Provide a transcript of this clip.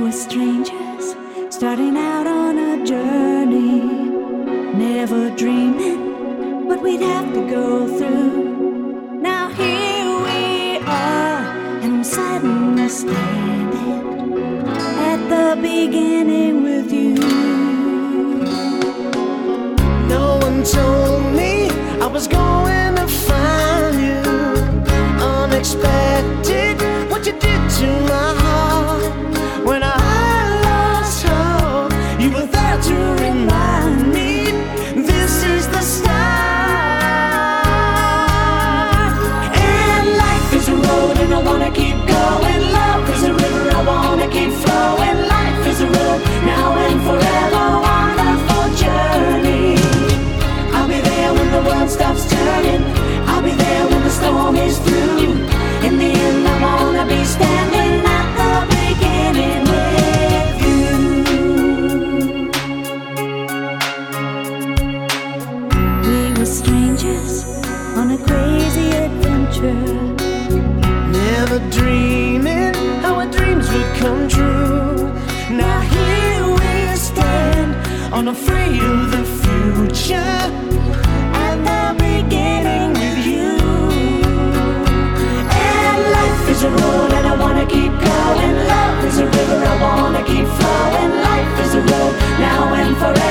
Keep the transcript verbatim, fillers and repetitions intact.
were strangers, starting out on a journey, never dreaming what we'd have to go through. Now here we are, and I'm suddenly standing at the beginning with you. No one told me I was going to find you. Unexpected, what you did to my heart. When I lost hope, you were there to remind me this is the start. And life is a road and I wanna keep going. Love is a river, I wanna keep flowing. Life is a road, now and forever, wonderful journey. I'll be there when the world stops turning. I'll be there when the storm is through. In the end, I wanna be standing at the beginning with you. We were strangers on a crazy adventure, Never dreaming how our dreams would come true. Now here we stand, unafraid of the future, at the beginning with you. And life is a road and I wanna keep going. Love is a river, I wanna keep flowing. Life is a road, now and forever.